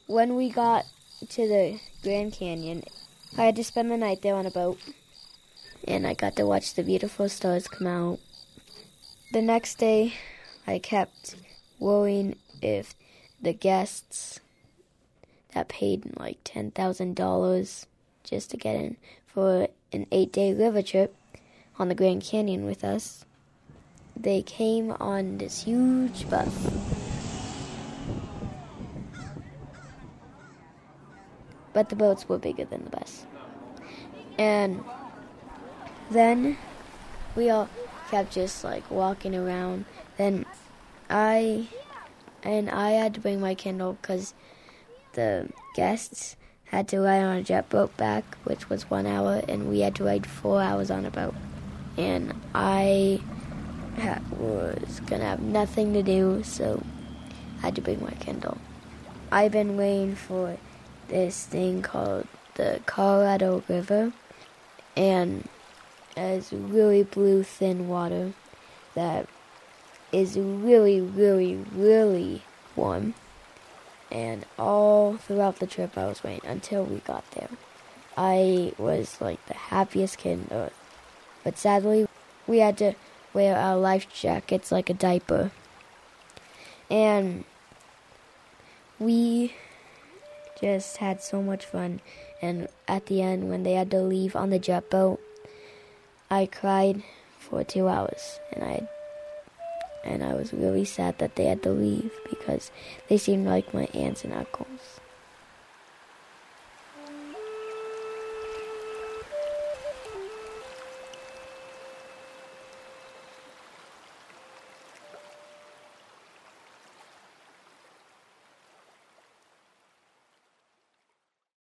when we got to the Grand Canyon, I had to spend the night there on a boat, and I got to watch the beautiful stars come out. The next day, I kept worrying if the guests that paid like $10,000 just to get in for an 8-day river trip on the Grand Canyon with us, they came on this huge bus. But the boats were bigger than the bus. And then we all kept just like walking around. Then I had to bring my Kindle because the guests had to ride on a jet boat back, which was 1 hour, and we had to ride 4 hours on a boat. And I was going to have nothing to do, so I had to bring my Kindle. I've been waiting for this thing called the Colorado River, and it's really blue, thin water that is really, really, really warm. And all throughout the trip I was waiting until we got there. I was like the happiest kid on earth. But sadly, we had to wear our life jackets like a diaper. And we just had so much fun. And at the end, when they had to leave on the jet boat, I cried for 2 hours. And I was really sad that they had to leave because they seemed like my aunts and uncles.